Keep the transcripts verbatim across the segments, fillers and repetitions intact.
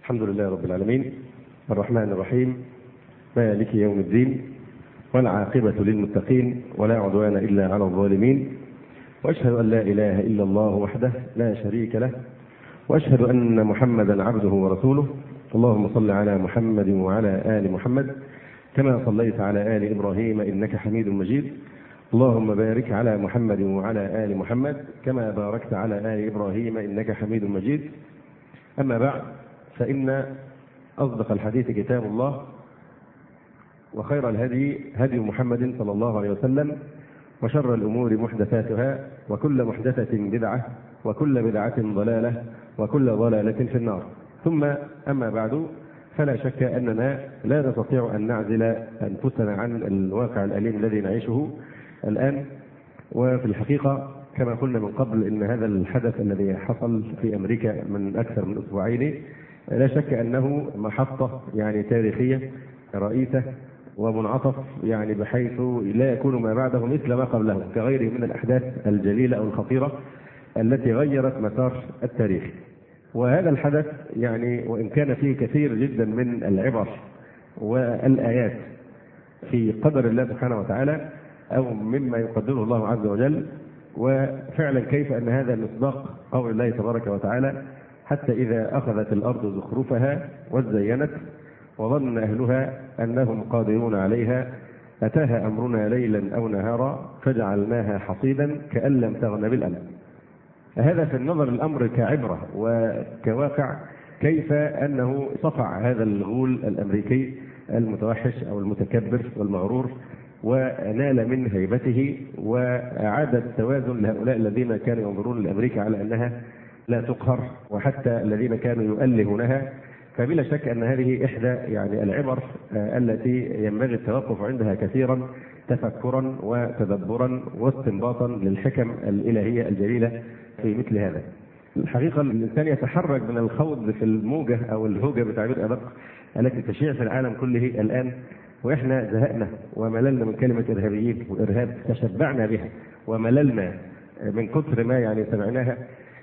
الحمد لله رب العالمين الرحمن الرحيم مالك يوم الدين والعاقبة للمتقين ولا عدوان إلا على الظالمين، وأشهد أن لا إله إلا الله وحده لا شريك له، وأشهد أن محمدا عبده ورسوله. اللهم صل على محمد وعلى آل محمد كما صليت على آل إبراهيم إنك حميد مجيد. اللهم بارك على محمد وعلى آل محمد كما باركت على آل إبراهيم إنك حميد مجيد. أما بعد، فإن أصدق الحديث كتاب الله، وخير الهدي هدي محمد صلى الله عليه وسلم، وشر الأمور محدثاتها، وكل محدثة بدعة، وكل بدعة ضلالة، وكل ضلالة في النار. ثم أما بعد، فلا شك أننا لا نستطيع أن نعزل أنفسنا عن الواقع الأليم الذي نعيشه الآن. وفي الحقيقة كما قلنا من قبل إن هذا الحدث الذي حصل في أمريكا من أكثر من أسبوعين لا شك أنه محطة يعني تاريخية رئيسة ومنعطف، يعني بحيث لا يكون ما بعده مثل ما قبله كغيره من الأحداث الجليلة أو الخطيرة التي غيرت مسار التاريخ. وهذا الحدث يعني وإن كان فيه كثير جدا من العبر والآيات في قدر الله سبحانه وتعالى أو مما يقدره الله عز وجل، وفعلا كيف أن هذا مصداق قول الله تبارك وتعالى: حتى إذا أخذت الأرض زخرفها وزينت وظن أهلها أنهم قادرون عليها أتاها أمرنا ليلا أو نهارا فجعلناها حصيدا كأن لم تغن بالأمس. هذا في النظر الأمر كعبرة وكواقع، كيف أنه صفع هذا الغول الأمريكي المتوحش أو المتكبر والمغرور ونال من هيبته، وأعاد التوازن لهؤلاء الذين كانوا ينظرون لأمريكا على أنها لا تقهر، وحتى الذين كانوا يؤلهونها. فبلا شك أن هذه إحدى يعني العبر التي ينبغي التوقف عندها كثيرا تفكرا وتدبرا واستنباطا للحكم الإلهية الجليلة في مثل هذا. الحقيقة الإنسان يتحرك من الخوض في الموجة أو الهوجة بتعبير أدق التي تشيع في العالم كله الآن، وإحنا زهقنا ومللنا من كلمة إرهابيين وإرهاب، تشبعنا بها ومللنا من كثر ما يعني سمعناها.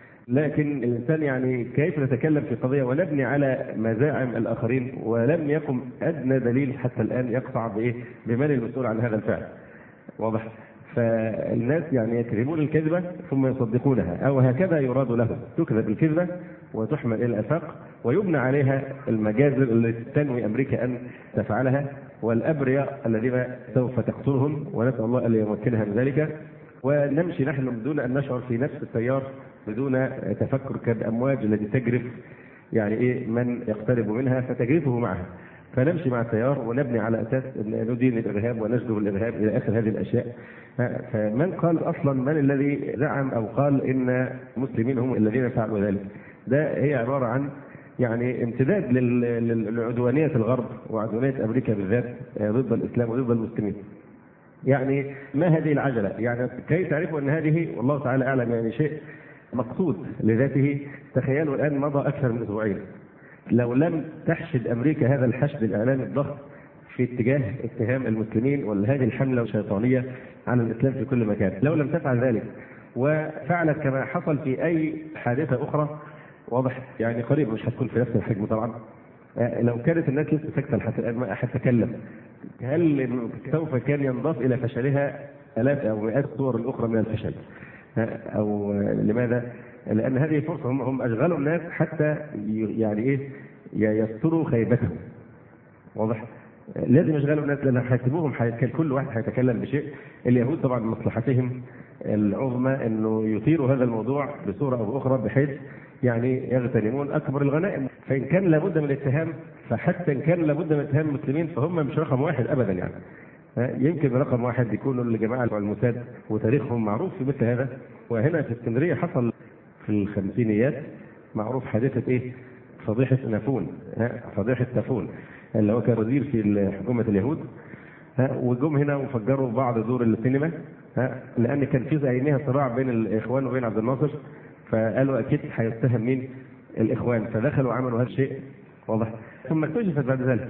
لكن الإنسان يعني كيف نتكلم في قضية ونبني على مزاعم الآخرين ولم يقم أدنى دليل حتى الآن يقطع بإيه بمن المسؤول عن هذا الفعل؟ واضح؟ فالناس يعني يكذبون الكذبة ثم يصدقونها، أو هكذا يراد لهم، تكذب الكذبة وتحمل إلى الآفاق ويبنى عليها المجازر التي تنوي أمريكا أن تفعلها، والأبرياء الذين سوف تقتلهم، ونسأل الله أن يمكنها من ذلك. ونمشي نحن بدون أن نشعر في نفس التيار، بدون تفكر كالأمواج التي تجرف يعني إيه من يقترب منها فتجرفه معها، فنمشي مع التيار ونبني على أساس أن ندين الإرهاب ونجذب الإرهاب إلى آخر هذه الأشياء. فمن قال أصلا، من الذي زعم أو قال إن المسلمين هم الذين فعلوا ذلك؟ ده هي عبارة عن يعني امتداد لعدوانية الغرب وعدوانية أمريكا بالذات ضد الإسلام وضد المسلمين. يعني ما هذه العجلة؟ يعني كي تعرفوا أن هذه والله تعالى أعلم يعني شيء مقصود لذاته. تخيلوا الآن مضى أكثر من أسبوعين، لو لم تحشد أمريكا هذا الحشد الإعلامي الضخم في اتجاه اتهام المسلمين وهذه الحملة الشيطانية على الإسلام في كل مكان، لو لم تفعل ذلك وفعلت كما حصل في أي حادثة أخرى، واضح يعني قريب مش هتكون في نفس الحجم طبعا، لو كانت الناس لسه ساكتة حتى الآن ما أحد تكلم، هل سوف كان ينضاف إلى فشلها آلاف أو مئات الصور الأخرى من الفشل؟ أو لماذا؟ لأن هذه فرصة، هم هم أشغلوا الناس حتى يعني إيه يستروا خيبتهم. واضح؟ لازم يشغلوا الناس لأن هيسيبوهم، كل واحد هيتكلم بشيء. اليهود طبعا مصلحتهم العظمى إنه يثيروا هذا الموضوع بصورة أو أخرى بحيث يعني يغتنمون أكبر الغنائم. فإن كان لابد من الاتهام، فحتى إن كان لابد من اتهام المسلمين فهم مش رقم واحد أبدا. يعني يمكن رقم واحد يكونوا الجماعة الموساد وتاريخهم معروف في مثل هذا. وهنا في اسكندرية حصل في الخمسينيات معروف حادثة إيه؟ فضيحة نافون، فضيحة تافون اللي هو كان وزير في حكومة اليهود، وجم هنا وفجروا بعض دور السينما، لأن كان في زينها صراع بين الإخوان وبين عبد الناصر، فقالوا أكيد هيتهم مين؟ الإخوان، فدخلوا وعملوا هذا الشيء. واضح؟ ثم اكتشفت بعد ذلك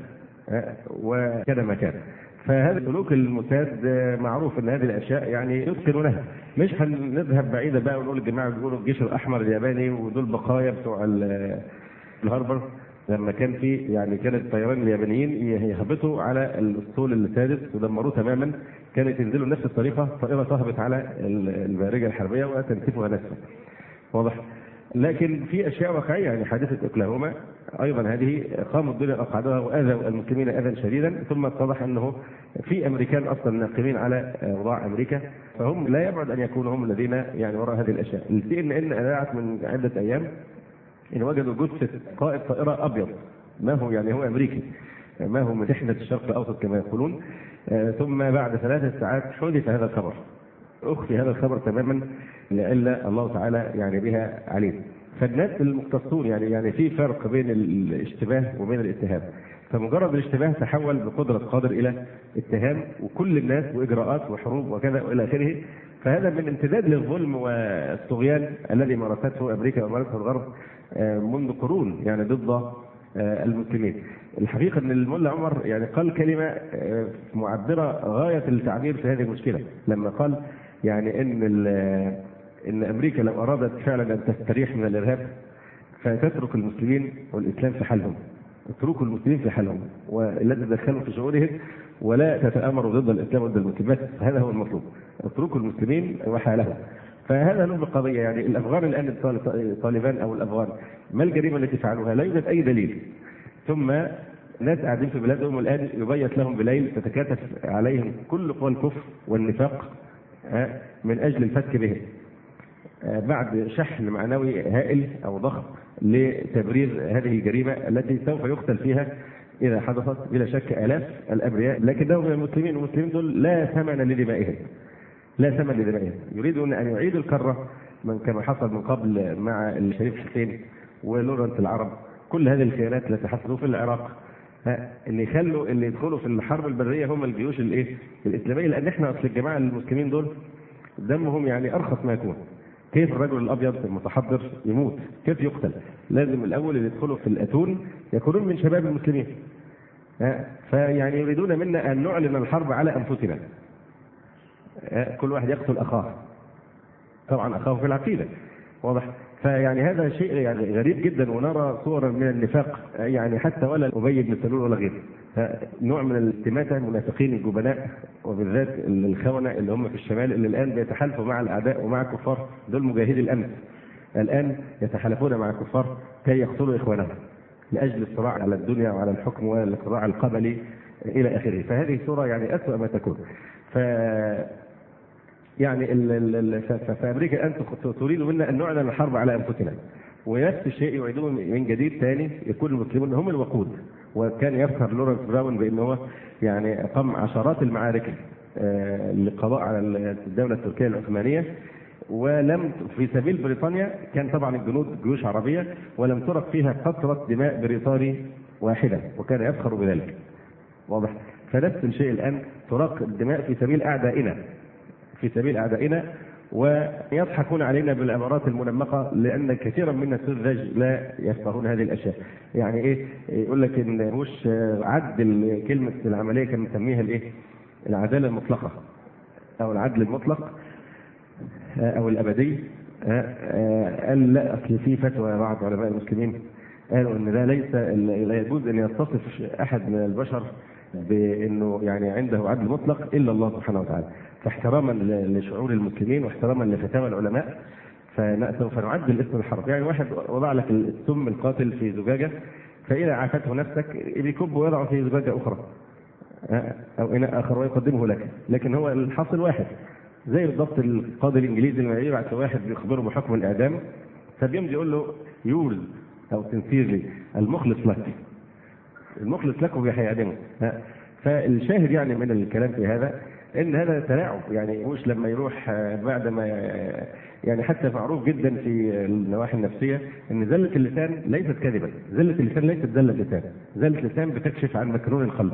وكذا ما كان. فهذا سلوك الموساد معروف ان هذه الاشياء يعني يتقنوا لها. مش هنذهب بعيدا بقى ونقول الجماعه بيقولوا الجيش الاحمر الياباني ودول بقايا بتوع الهاربر لما كان في يعني كانت الطيران اليابانيين يهبطوا على الاسطول السادس ودمروه تماما، كانت ينزلوا نفس الطريقه، طائره تهبط على البارجه الحربيه وتنسفها نسفا. واضح؟ لكن في اشياء واقعيه، يعني حادثه اوكلاهوما ايضا هذه قاموا الدنيا اقعدوها واذوا المسلمين اذى شديدا، ثم اتضح انه في امريكان اصلا ناقمين على اوضاع امريكا، فهم لا يبعد ان يكونوا هم الذين يعني وراء هذه الاشياء. السي ان ان اذاعت من عده ايام ان وجدوا جثه قائد طائره ابيض، ما هو يعني هو امريكي، ما هو من تحنة الشرق الاوسط كما يقولون. آه ثم بعد ثلاث ساعات حذف هذا الخبر، اخفي هذا الخبر تماما لئلا الله تعالى يعني بها عليه. فالناس المختصون يعني يعني في فرق بين الاشتباه وبين الاتهام، فمجرد الاشتباه تحول بقدره قادر الى اتهام، وكل الناس واجراءات وحروب وكذا والى اخره. فهذا من امتداد للظلم والطغيان الذي مارسته امريكا ومارسه الغرب منذ قرون يعني ضد المسلمين. الحقيقه ان الملا عمر يعني قال كلمه معبره غايه التعبير في هذه المشكله، لما قال يعني ان ان امريكا لو ارادت فعلا ان تستريح من الارهاب فتترك المسلمين والاسلام في حالهم، اتركوا المسلمين في حالهم ولا تتدخلوا في شؤونهم ولا تتآمروا ضد الاسلام وضد المسلمين، بس هذا هو المطلوب، اتركوا المسلمين وحالهم. فهذا له القضيه. يعني الافغان الان الطالبان او الافغان ما الجريمه التي فعلوها؟ لا يوجد اي دليل، ثم ناس قاعدين في بلادهم والان يبيت لهم بليل تتكاتف عليهم كل قوى الكفر والنفاق من اجل الفتك بهم بعد شحن معنوي هائل او ضخم لتبرير هذه الجريمه التي سوف يقتل فيها اذا حدثت بلا شك الاف الابرياء، لكنهم من المسلمين، والمسلمين دول لا ثمن لدمائهم، لا ثمن لدمائهم. يريدون ان يعيدوا الكره من كما حصل من قبل مع الشريف حسين ولورنس العرب، كل هذه الخيانات التي حصلوا في العراق، ان يخلوا اللي يدخلوا في الحرب البريه هم الجيوش الايه الاسلاميه، لان احنا اصل الجماعه المسلمين دول دمهم يعني ارخص ما يكون. كيف الرجل الابيض المتحضر يموت؟ كيف يقتل؟ لازم الاول اللي يدخلوا في الاتون يكونون من شباب المسلمين. فيعني يريدون منا ان نعلن الحرب على انفسنا، كل واحد يقتل اخاه، طبعا اخاه في العقيده، واضح؟ فيعني هذا شيء يعني غريب جدا، ونرى صورا من النفاق يعني حتى ولا ابي بن سلول ولا غيره، نوع من الاستماتة، المنافقين الجبناء وبالذات الخونة اللي هم في الشمال اللي الآن بيتحالفوا مع الأعداء ومع الكفار، دول مجاهدي الأمن الآن يتحالفون مع الكفار كي يقتلوا إخوانهم لأجل الصراع على الدنيا وعلى الحكم والصراع القبلي إلى آخره. فهذه صورة يعني أسوأ ما تكون. ف يعني في أمريكا أنت تريد منا أن نعلن الحرب على أنفسنا، ونفس الشيء يعيدون من جديد ثاني يكون المسلمون هم الوقود. وكان يفخر لورنس براون بأنه يعني قام عشرات المعارك للقضاء على الدولة التركية العثمانية، ولم في سبيل بريطانيا كان طبعا الجنود جيوش عربية ولم ترق فيها قطرة دماء بريطاني واحدة، وكان يفخر بذلك، واضح؟ فنفس الشيء الآن تراق الدماء في سبيل أعدائنا، في سبيل أعدائنا، ويضحكون علينا بالعبارات المنمقة لأن كثيرا من السذج لا يفقهون هذه الأشياء. يعني إيه؟ يقول لك إن بوش عدل كلمة العملية كان مسميها الإيه؟ العدالة المطلقة أو العدل المطلق أو الأبدي. قال لا، أصل في فتوى بعض علماء المسلمين قالوا إن ده ليس لا يجوز أن يتصف أحد من البشر بأنه يعني عنده عدل مطلق إلا الله سبحانه وتعالى. فاحتراما لشعور المسلمين واحتراما لفتاوى العلماء فسوف نعدل اسم الحرب. يعني واحد وضع لك السم القاتل في زجاجة، فإذا عافته نفسك بيكب ويضعه في زجاجة أخرى أو إناء آخر ويقدمه لك، لكن هو الحاصل واحد. زي بالضبط القاضي الإنجليزي لما يبعث واحد بيخبره بحكم الإعدام، فبيمضي يقول له يورز أو سنسيرلي، المخلص لك، المخلص لك وبيعدمه. فالشاهد يعني من الكلام في هذا ان هذا تلاعب. يعني مش لما يروح بعد ما يعني حتى معروف جدا في النواحي النفسيه ان زله اللسان ليست كذبا، زله اللسان ليست زله لسان، زله اللسان بتكشف عن مكنون القلب.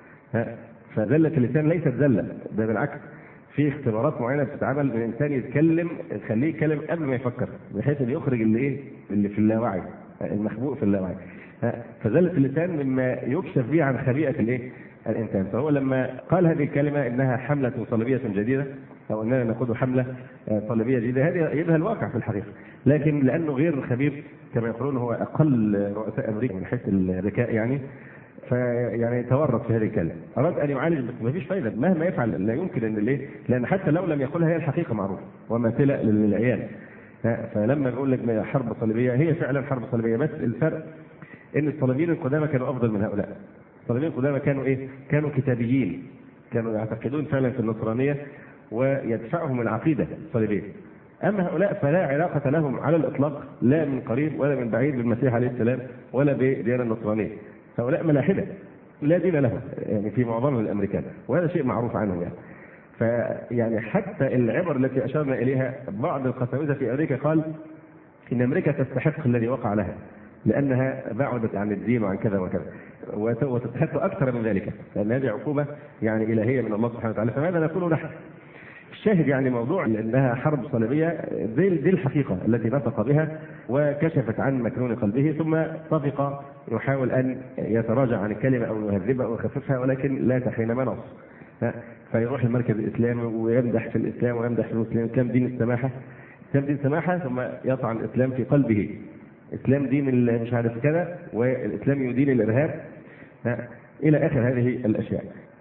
فزله اللسان ليست زله، ده بالعكس في اختبارات معينه بتتعمل من الانسان يتكلم تخليه يتكلم قبل ما يفكر، بحيث ان يخرج اللي ايه اللي في اللاوعي، المخبوء في اللاوعي. فزله اللسان مما يكشف به عن خبيئه الايه الانسان. فهو لما قال هذه الكلمه انها حمله صليبيه جديده، او اننا نقود حمله صليبيه جديده، هذه يبقى الواقع في الحقيقه. لكن لانه غير خبير كما يقولون، هو اقل رؤساء امريكا من حيث الذكاء يعني، فيعني تورط في هذه الكلمه، اراد ان يعالج بس ما فيش فائده مهما يفعل، لا يمكن ان ليه؟ لان حتى لو لم يقولها هي الحقيقه معروفه وماثله للعيان. فلما بقول لك حرب صليبيه، هي فعلا حرب صليبيه، بس الفرق ان الصليبيين القدامى كانوا افضل من هؤلاء. الصليبيين القدامى كانوا ايه؟ كانوا كتابيين، كانوا يعتقدون فعلا في النصرانيه ويدفعهم العقيده الصليبيه. اما هؤلاء فلا علاقه لهم على الاطلاق، لا من قريب ولا من بعيد بالمسيح عليه السلام ولا بالديانه النصرانيه. هؤلاء ملاحده لا دين لهم يعني في معظمهم الامريكان، وهذا شيء معروف عنهم يعني. فيعني حتى العبر التي اشرنا اليها بعض القساوسه في امريكا قال ان امريكا تستحق الذي وقع لها لانها بعدت عن الدين وعن كذا وكذا، وتستحق اكثر من ذلك لان هذه عقوبه يعني الهيه من الله سبحانه وتعالى. فماذا نقول نحن؟ الشاهد يعني موضوع انها حرب صليبيه دي, دي الحقيقه التي نطق بها وكشفت عن مكنون قلبه، ثم طفق يحاول ان يتراجع عن الكلمه او يهذبها او يخففها، ولكن لا تحين منص. فيروح المركز الاسلامي ويمدح في الاسلام ويمدح في المسلمين، الاسلام دين السماحه، الاسلام دين السماحه، ثم يطعن الاسلام في قلبه، الاسلام دين مش عارف كذا، والاسلام يدين الارهاب الى اخر هذه الاشياء.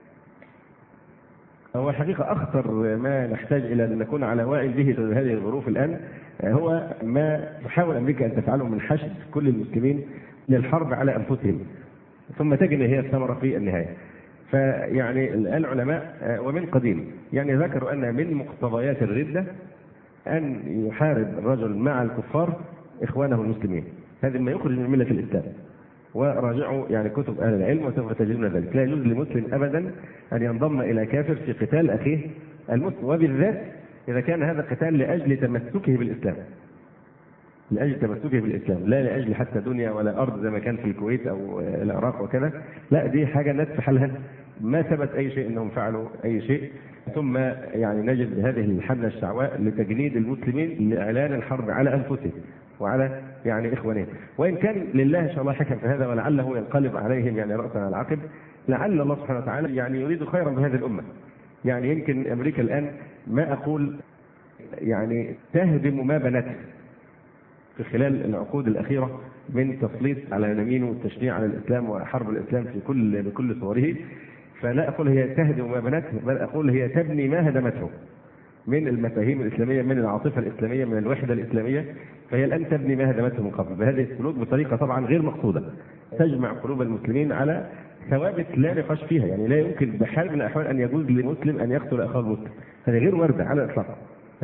هو الحقيقة أخطر ما نحتاج إلى أن نكون على وعي به في هذه الظروف الآن هو ما تحاول أمريكا أن تفعله من حشد كل المسلمين للحرب على أنفسهم، ثم تجد هي الثمرة في النهاية. فيعني العلماء ومن قديم يعني ذكروا أن من مقتضيات الردة أن يحارب الرجل مع الكفار إخوانه المسلمين، هذا ما يخرج من ملة الإسلام. وراجعوا يعني كتب اهل العلم وسوف تجدون ذلك. لا يجوز لمسلم ابدا ان ينضم الى كافر في قتال اخيه المسلم، وبالذات اذا كان هذا قتال لاجل تمسكه بالاسلام، لاجل تمسكه بالاسلام، لا لاجل حتى دنيا ولا ارض زي ما كان في الكويت او العراق وكذا. لا، دي حاجه الناس في حالها، ما ثبت اي شيء انهم فعلوا اي شيء. ثم يعني نجد هذه الحمله الشعواء لتجنيد المسلمين لاعلان الحرب على انفسهم وعلى يعني اخوانهم، وان كان لله ان شاء الله حكم في هذا ولعله ينقلب عليهم يعني راسا على العقب، لعل الله سبحانه وتعالى يعني يريد خيرا بهذه الامه. يعني يمكن امريكا الان ما اقول يعني تهدم ما بنته في خلال العقود الاخيره من تسليط على اليمين والتشنيع على الاسلام وحرب الاسلام في كل بكل صوره. فلا اقول هي تهدم ما بنته، بل اقول هي تبني ما هدمته من المفاهيم الاسلاميه، من العاطفه الاسلاميه، من الوحده الاسلاميه. فهي الان تبني ما هدمته من قبل بهذه السلوك بطريقه طبعا غير مقصوده، تجمع قلوب المسلمين على ثوابت لا نقاش فيها. يعني لا يمكن بحال من الاحوال ان يجوز لمسلم ان يقتل اخاه المسلم، هذه غير وارده على الاطلاق.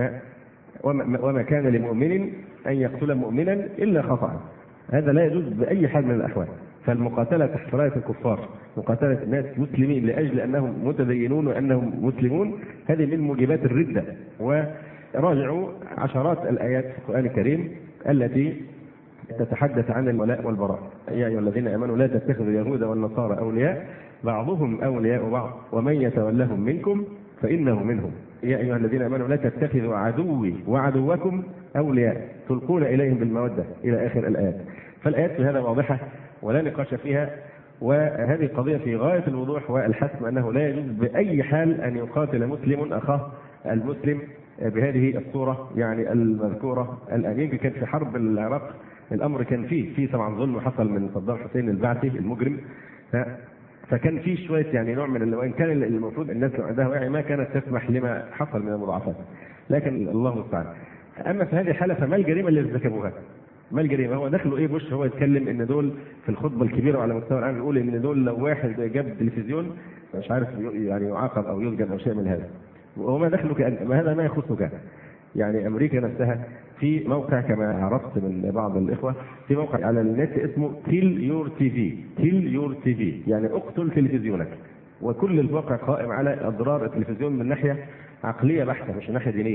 وما كان لمؤمن ان يقتل مؤمنا الا خطأ، هذا لا يجوز باي حال من الاحوال. فالمقاتله تحت رايه الكفار، مقاتله الناس مسلمين لاجل انهم متدينون وانهم مسلمون، هذه من موجبات الرده. وراجعوا عشرات الايات في القران الكريم التي تتحدث عن الولاء والبراء. يا ايها الذين امنوا لا تتخذوا اليهود والنصارى اولياء بعضهم اولياء بعض ومن يتولهم منكم فانه منهم. يا ايها الذين امنوا لا تتخذوا عدوي وعدوكم اولياء تلقون اليهم بالموده الى اخر الايات. فالايات في هذا واضحه ولا نقاش فيها، وهذه قضيه في غايه الوضوح والحسم انه لا يجوز باي حال ان يقاتل مسلم اخاه المسلم بهذه الصوره يعني المذكوره الان. يمكن كان في حرب العراق الامر كان فيه في طبعا ظلم حصل من صدام حسين البعثي المجرم، فكان في شويه يعني نوع من وان كان المفروض الناس لو عندها وعي ما كانت تسمح لما حصل من المضاعفات، لكن الله المستعان. اما في هذه الحاله فما الجريمه اللي ارتكبوها؟ ما الجريمه؟ هو دخلوا ايه؟ بوش هو يتكلم ان دول في الخطبه الكبيره وعلى مستوى العالم يقول ان دول لو واحد جاب تلفزيون مش عارف يعني يعاقب او يسجن او شيء من هذا. وما دخلوا كأن ما هذا ما يخصك. يعني امريكا نفسها في موقع كما عرفت من بعض الاخوه، في موقع على النت اسمه كيل يور تي في، كيل يور تي في يعني اقتل تلفزيونك. وكل الواقع قائم على اضرار التلفزيون من ناحيه عقليه بحته مش من ناحيه دينيه.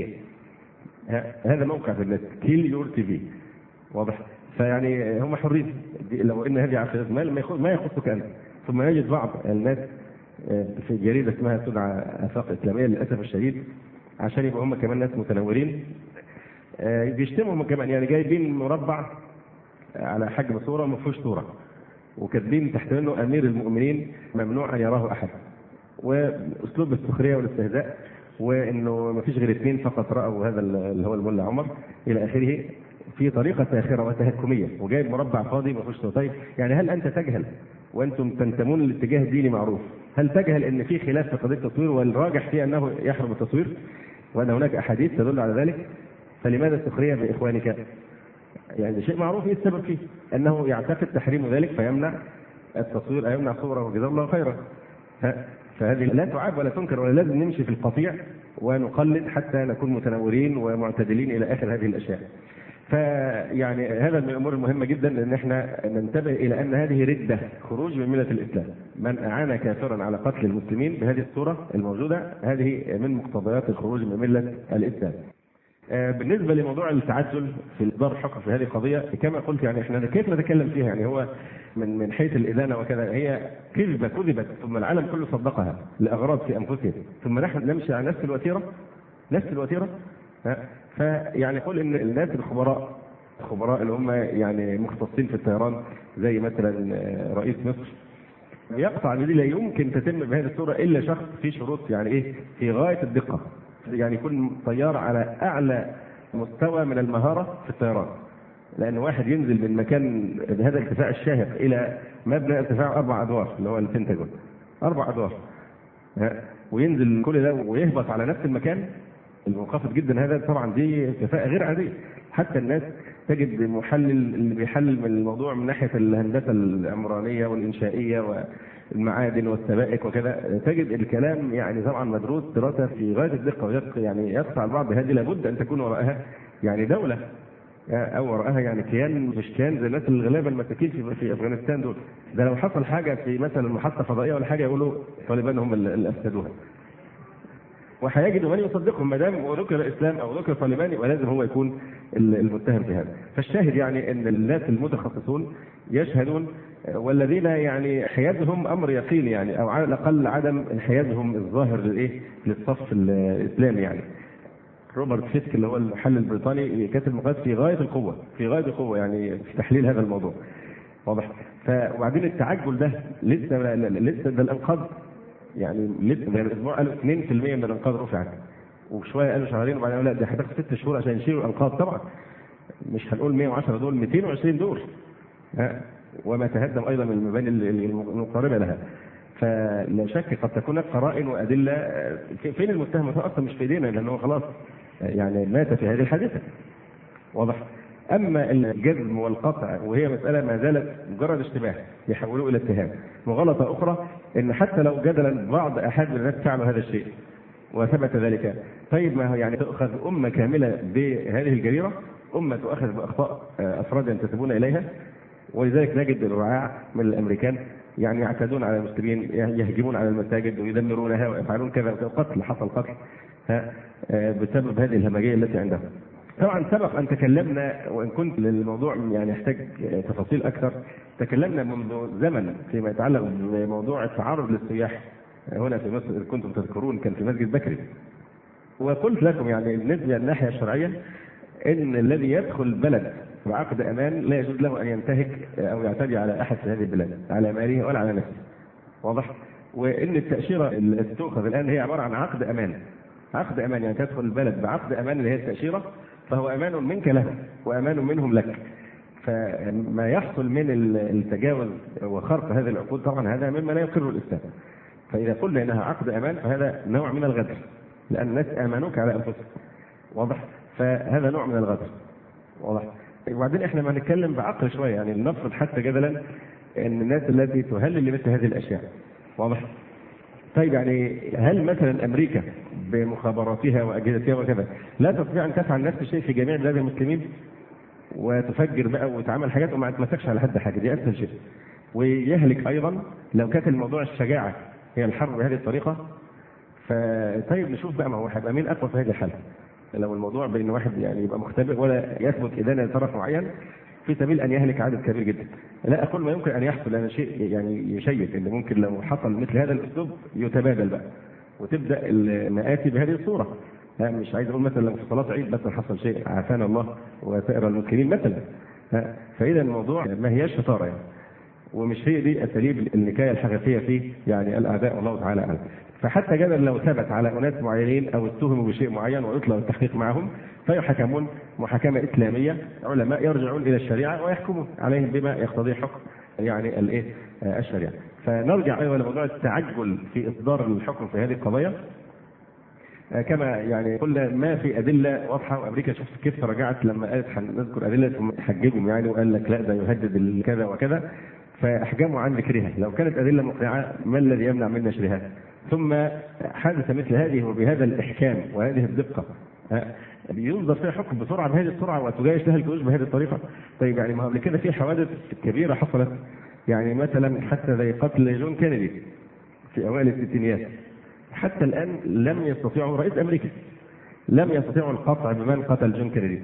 هذا موقع في النت كيل يور تي في واضح. فيعني هم حرين لو ان هذه عقيدة ما يخصك انت. ثم يجد بعض الناس في جريده اسمها تدعى افاق اسلاميه للاسف الشديد عشان يبقوا هم كمان ناس متنورين بيشتموا هم كمان، يعني جايبين مربع على حجم صوره ما فيهوش صوره وكاتبين تحت منه امير المؤمنين ممنوع ان يراه احد، واسلوب السخريه والاستهزاء. وانه ما فيش غير اثنين فقط راوا هذا اللي هو الملا عمر الى اخره، في طريقه ساخره وتهكميه، وجايب مربع فاضي ما فيهوش طيب. يعني هل انت تجهل وانتم تنتمون للاتجاه الديني معروف، هل تجهل ان في خلاف في قضيه التصوير والراجح فيه انه يحرم التصوير وان هناك احاديث تدل على ذلك؟ فلماذا السخريه باخوانك؟ يعني شيء معروف ايه السبب فيه؟ انه يعتقد تحريم ذلك فيمنع التصوير، يمنع صوره، جزاه الله خيرا. فهذه لا تعاب ولا تنكر، ولا لازم نمشي في القطيع ونقلد حتى نكون متنورين ومعتدلين الى اخر هذه الاشياء. فيعني هذا من الامور المهمه جدا ان احنا ننتبه الى ان هذه رده، خروج من مله الاسلام. من اعان كافرا على قتل المسلمين بهذه الصوره الموجوده، هذه من مقتضيات الخروج من مله الاسلام. بالنسبه لموضوع التعدل في اصدار الحكم في هذه القضيه، كما قلت يعني احنا كيف نتكلم فيها؟ يعني هو من من حيث الادانه وكذا، هي كذبه كذبت ثم العالم كله صدقها لاغراض في انفسهم، ثم نحن نمشي على نفس الوتيره نفس الوتيره فيعني قل ان الناس الخبراء الخبراء اللي هم يعني مختصين في الطيران، زي مثلا رئيس مصر، يقطع ان دي لا يمكن تتم بهذه الصوره الا شخص في شروط يعني ايه في غايه الدقه، يعني يكون طيار على اعلى مستوى من المهاره في الطيران. لان واحد ينزل من مكان بهذا الارتفاع الشاهق الى مبنى ارتفاعه اربع ادوار اللي هو البنتاجون، اربع ادوار، وينزل كل ده ويهبط على نفس المكان المنخفض جدا، هذا طبعا دي كفاءه غير عاديه. حتى الناس تجد محلل اللي بيحلل من الموضوع من ناحيه الهندسه العمرانيه والانشائيه والمعادن والسبائك وكذا، تجد الكلام يعني طبعا مدروس دراسه في غايه الدقه، يعني يقطع البعض هذه لابد ان تكون وراءها يعني دوله او وراءها يعني كيان، مش كيان زي الناس الغلابه المساكين في في افغانستان دول. ده لو حصل حاجه في مثلا محطه فضائيه ولا حاجه يقولوا طالبان هم اللي افسدوها، وهيجدوا من يصدقهم ما دام ذكر الاسلام او ذكر طالبان، ولازم هو يكون المتهم في هذا. فالشاهد يعني ان الناس المتخصصون يشهدون، والذين يعني حيازهم امر يقين يعني، او على الاقل عدم انحيازهم الظاهر للايه للصف الاسلامي. يعني روبرت فيسك اللي هو المحلل البريطاني كاتب مقالات في غايه القوه في غايه القوه يعني في تحليل هذا الموضوع، واضح. وبعدين التعجل ده لسه لسه ده الانقاذ يعني لسه من الاسبوع قالوا اثنين بالمئة من الانقاذ رفعت، وشويه قالوا شهرين، وبعدين قالوا لا ده هتاخد ست شهور عشان يشيلوا الانقاذ. طبعا مش هنقول مئة وعشرة دول، مئتين وعشرين دول، ها، وما تهدم ايضا من المباني المقاربه لها. فلا شك قد تكون قرائن وادله. فين المتهم؟ اصلا مش في ايدينا لانه خلاص يعني مات في هذه الحادثه، واضح. اما الجزم والقطع وهي مساله ما زالت مجرد اشتباه يحولوه الى اتهام. وغلطه اخرى ان حتى لو جدلا بعض احد من الناس فعلوا هذا الشيء وثبت ذلك، طيب ما هو يعني تؤخذ امه كامله بهذه الجريره، امه تؤخذ باخطاء افراد ينتسبون اليها. ولذلك نجد الرعاع من الامريكان يعني يعتدون على المسلمين، يهجمون على المساجد ويدمرونها ويفعلون كذا، قتل حصل قتل بسبب هذه الهمجيه التي عندهم. طبعا سبق ان تكلمنا، وان كنت للموضوع يعني يحتاج تفاصيل اكثر، تكلمنا منذ زمن فيما يتعلق بموضوع التعرض للسياح هنا في مصر، اذا كنتم تذكرون كان في مسجد بكري. وقلت لكم يعني بالنسبه للناحيه الشرعيه ان الذي يدخل بلد بعقد امان لا يجوز له ان ينتهك او يعتدي على احد في هذه البلاد، على ماله ولا على نفسه، واضح. وان التاشيره اللي تؤخذ الان هي عباره عن عقد امان، عقد امان يعني تدخل البلد بعقد امان اللي هي التاشيره، فهو امان منك له وامان منهم لك. فما يحصل من التجاوز وخرق هذه العقود طبعا هذا مما لا يقر الاسلام. فاذا قلنا انها عقد امان فهذا نوع من الغدر، لان الناس امنوك على انفسهم، واضح. فهذا نوع من الغدر، واضح. وبعدين احنا ما نتكلم بعقل شويه، يعني نفرض حتى جدلا ان الناس التي تهلل لمثل هذه الاشياء، واضح. طيب يعني هل مثلا امريكا بمخابراتها واجهزتها وكذا لا تستطيع ان تفعل نفس الشيء في جميع بلاد المسلمين وتفجر بقى وتعمل حاجات وما تمسكش على حد حاجه؟ دي اسهل شيء. ويهلك ايضا لو كانت الموضوع الشجاعه هي الحرب بهذه الطريقه. فطيب نشوف بقى ما هو هيبقى مين اقوى في هذه الحاله. لو الموضوع بين واحد يعني يبقى مختبئ ولا يثبت ادانه لطرف معين في سبيل ان يهلك عدد كبير جدا. لا اقول ما يمكن ان يحصل، لان شيء يعني يشيك ان ممكن لو حصل مثل هذا الاسلوب يتبادل بقى وتبدا المآتي بهذه الصوره. ها مش عايز اقول مثلا لو في صلاه عيد مثلا حصل شيء عافانا الله وسائر المسلمين مثلا. فاذا الموضوع ما هياش شطاره يعني، ومش هي دي اساليب النكايه الحقيقيه فيه يعني الاعداء، والله تعالى اعلم. فحتى جدلا لو ثبت على أناس معينين أو اتهموا بشيء معين ويطلب التحقيق معهم فيحكمون محاكمة إسلامية، علماء يرجعون إلى الشريعة ويحكمون عليهم بما يقتضيه حكم يعني الإيه الشريعة. فنرجع أيضا لموضوع التعجل في إصدار الحكم في هذه القضايا. كما يعني قلنا ما في أدلة واضحة، وأمريكا شوف كيف تراجعت لما قالت هنذكر أدلة ثم حججهم يعني وقال لك لا ده يهدد كذا وكذا، فأحجموا عن ذكرها. لو كانت أدلة مقنعة ما الذي يمنع من نشرها؟ ثم حدث مثل هذه وبهذا الإحكام وهذه الدقة يصدر فيها حكم بسرعة بهذه السرعة وتجايش لها الجيوش بهذه الطريقة. طيب يعني ما قبل كده في حوادث كبيرة حصلت، يعني مثلا حتى زي قتل جون كينيدي في أوائل الستينيات، حتى الآن لم يستطيعوا، رئيس أمريكا لم يستطيعوا القطع بمن قتل جون كينيدي،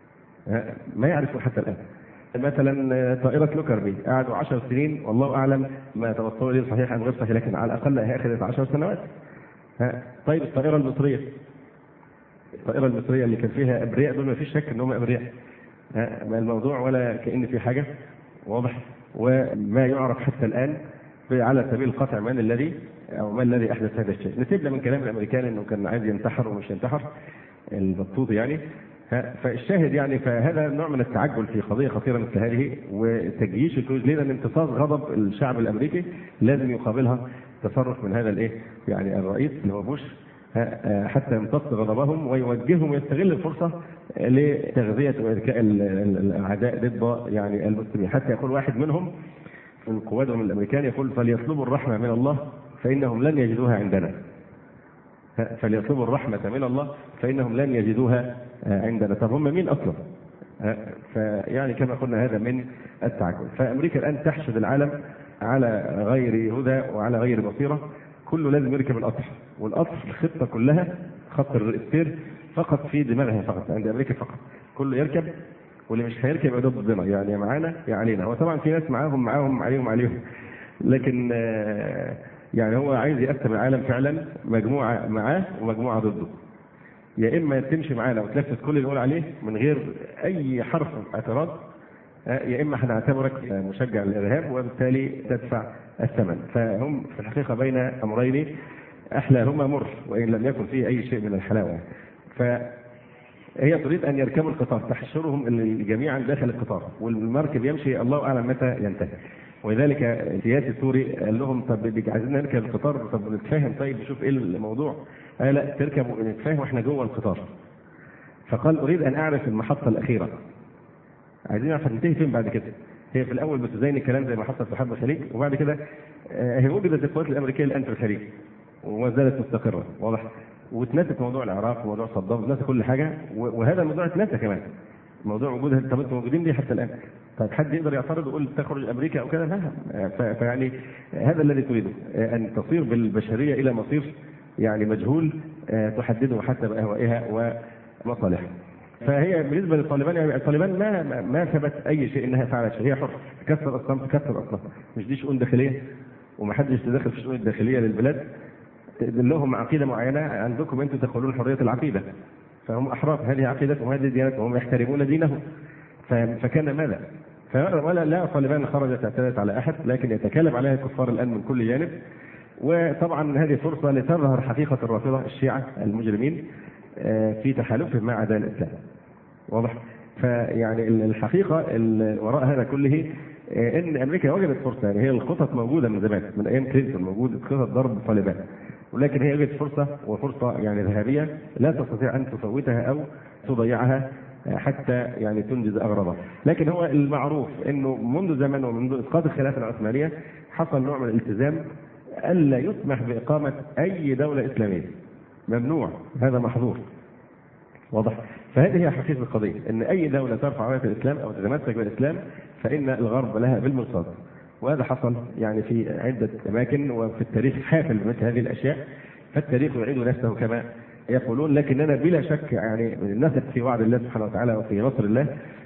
ما يعرفوا حتى الآن. مثلا طائرة لوكربي قعدوا عشر سنين والله أعلم ما توصلوا ليه صحيح أم غير صحيح، لكن على الأقل هي أخذت عشر سنوات. طيب الطائرة المصرية، الطائرة المصرية اللي كان فيها أبرياء دول ما فيش شك إنهم أبرياء، ما الموضوع ولا كأن في حاجة واضح، وما يعرف حتى الآن على سبيل القطع من الذي أو ما الذي أحدث هذا الشيء. نسيبنا من كلام الأمريكان إنه كان عايز ينتحر ومش ينتحر البطوط يعني. فالشاهد يعني فهذا نوع من التعجل في قضية خطيرة مثل هذه وتجييش الكويز ليه، لأن امتصاص غضب الشعب الأمريكي لازم يقابلها تصرف من هذا الإيه يعني الرئيس اللي هو بوش حتى يمتص غضبهم ويوجههم ويستغل الفرصة لتغذية وإذكاء الأعداء ضد يعني المسلمين، حتى يقول واحد منهم من قوادهم الأمريكان يقول فليطلبوا الرحمة من الله فإنهم لن يجدوها عندنا، فليطلبوا الرحمة من الله فإنهم لن يجدوها عندنا. طب هم مين أصلا؟ فيعني كما قلنا هذا من التعجل. فأمريكا الآن تحشد العالم على غير هدى وعلى غير بصيرة، كله لازم يركب القطر، والقطر الخطة كلها خط السير فقط في دماغها فقط عند أمريكا فقط، كله يركب واللي مش هيركب يبقى ضدنا، يعني معانا يا علينا. هو طبعا في ناس معاهم معاهم عليهم عليهم، لكن يعني هو عايز يقسم العالم فعلا مجموعة معاه ومجموعة ضده، يا إما تمشي معانا وتنفذ كل اللي يقول عليه من غير أي حرف اعتراض، يا إما هنعتبرك مشجع للإرهاب وبالتالي تدفع الثمن. فهم في الحقيقة بين أمرين أحلاهما مر وإن لم يكن فيه أي شيء من الحلاوة. فهي تريد أن يركبوا القطار، تحشرهم جميعا داخل القطار والمركب يمشي الله أعلم متى ينتهي. ولذلك السياسي السوري قال لهم طب عايزين نركب القطار، طب نتفاهم طيب نشوف ايه الموضوع. قال لا تركبوا نتفاهم واحنا جوه القطار. فقال اريد ان اعرف المحطه الاخيره، عايزين نعرف هتنتهي فين بعد كده. هي في الاول بتزين الكلام زي محطه في حرب الخليج، وبعد كده هي وجدت القوات الامريكيه الان في الخليج وما زالت مستقره واضح، واتنست موضوع العراق وموضوع صدام اتنسى كل حاجه، وهذا الموضوع اتنسى كمان موضوع وجودها. طب انتم موجودين ليه حتى الان؟ طيب حد يقدر يعترض ويقول تخرج امريكا او كذا؟ لا. فيعني هذا الذي تريده ان تصير بالبشريه الى مصير يعني مجهول تحدده حتى باهوائها ومصالحها. فهي بالنسبه للطالبان يعني الطالبان ما ما ثبت اي شيء انها فعلت شيء، هي حر تكسر اصلا تكسر اصلا، مش دي شؤون داخليه ومحدش يتدخل في الشؤون الداخليه للبلاد. لهم عقيده معينه عندكم انتم تقولون حريه العقيده، فهم احرار، هذه عقيدتهم وهذه ديانتهم وهم يحترمون دينهم. فكان ماذا؟ ولا لا طالبان خرجت اعتدت على احد، لكن يتكلم عليها الكفار الان من كل جانب. وطبعا هذه فرصه لتظهر حقيقه الرافضه الشيعه المجرمين في تحالفهم مع اعداء الاسلام واضح. فيعني الحقيقه وراء هذا كله ان امريكا وجدت فرصه، يعني هي الخطط موجوده من زمان من ايام كلينتون، موجود خطط ضرب طالبان، ولكن هي وجدت فرصه وفرصه يعني ذهبيه لا تستطيع ان تفوتها او تضيعها حتى يعني تنجز اغراضها. لكن هو المعروف انه منذ زمن ومنذ اسقاط الخلافه العثمانيه حصل نوع من الالتزام الا يسمح باقامه اي دوله اسلاميه، ممنوع، هذا محظور واضح. فهذه هي حقيقه القضيه، ان اي دوله ترفع رايه الاسلام او تتمسك بالاسلام فان الغرب لها بالمرصاد، وهذا حصل يعني في عده اماكن وفي التاريخ حافل بمثل هذه الاشياء. فالتاريخ يعيد نفسه كما يقولون، لكننا بلا شك يعني نثق في وعد الله سبحانه وتعالى وفي نصر الله،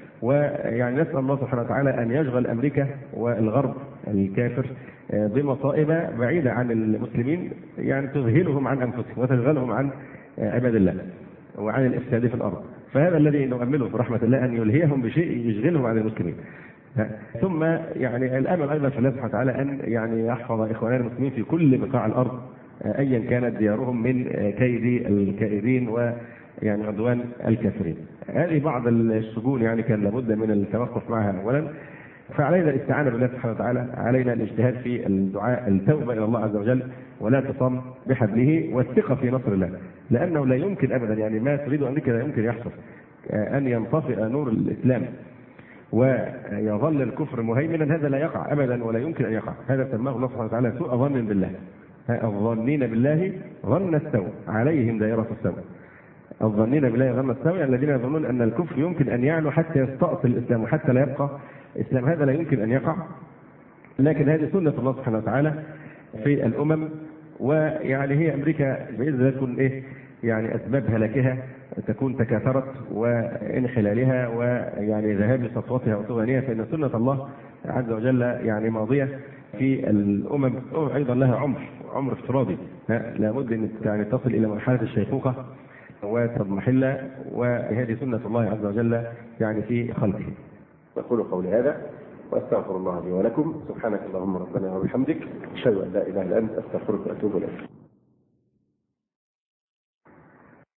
ويعني نسال الله سبحانه وتعالى ان يشغل امريكا والغرب الكافر بمصائب بعيده عن المسلمين، يعني تذهلهم عن انفسهم وتشغلهم عن عباد الله وعن الافساد في الارض. فهذا الذي نؤمله برحمه الله ان يلهيهم بشيء يشغلهم عن المسلمين. ثم يعني الامل ايضا في الله سبحانه وتعالى ان يعني يحفظ اخواننا المسلمين في كل بقاع الارض أيا كانت ديارهم من كيد الكائدين ويعني عدوان الكافرين. هذه بعض السجون يعني كان لابد من التوقف معها أولا، فعلينا الاستعانة بالله سبحانه وتعالى، علينا الاجتهاد في الدعاء، التوبة إلى الله عز وجل ولا تصم بحبله، والثقة في نصر الله، لأنه لا يمكن أبدا يعني ما تريد أمريكا لا يمكن يحصل، أن ينطفئ نور الإسلام ويظل الكفر مهيمنا، هذا لا يقع أبدا ولا يمكن أن يقع. هذا سماه الله سبحانه وتعالى سوء ظن بالله، الظنين بالله ظن السوء عليهم دائرة السوء. الظنين بالله ظن السوء الذين يظنون أن الكفر يمكن أن يعلو حتى يستأصل الإسلام وحتى لا يبقى الإسلام، هذا لا يمكن أن يقع. لكن هذه سنة الله سبحانه وتعالى في الأمم، ويعني هي أمريكا بإذن الله تكون إيه يعني أسباب هلاكها تكون تكاثرت وانحلالها ويعني ذهاب سطوتها وطغيانها، فإن سنة الله عز وجل يعني ماضية في الأمم أيضا لها عمر عمر افتراضي، لابد أن يعني تصل إلى مرحلة الشيخوخة وتضمحل، وهذه سنة الله عز وجل يعني في خلقه. أقول قولي هذا وأستغفر الله لي ولكم. سبحانك اللهم ربنا وبحمدك، أشهد أن لا إله إلا أنت، أستغفرك وأتوب إليك.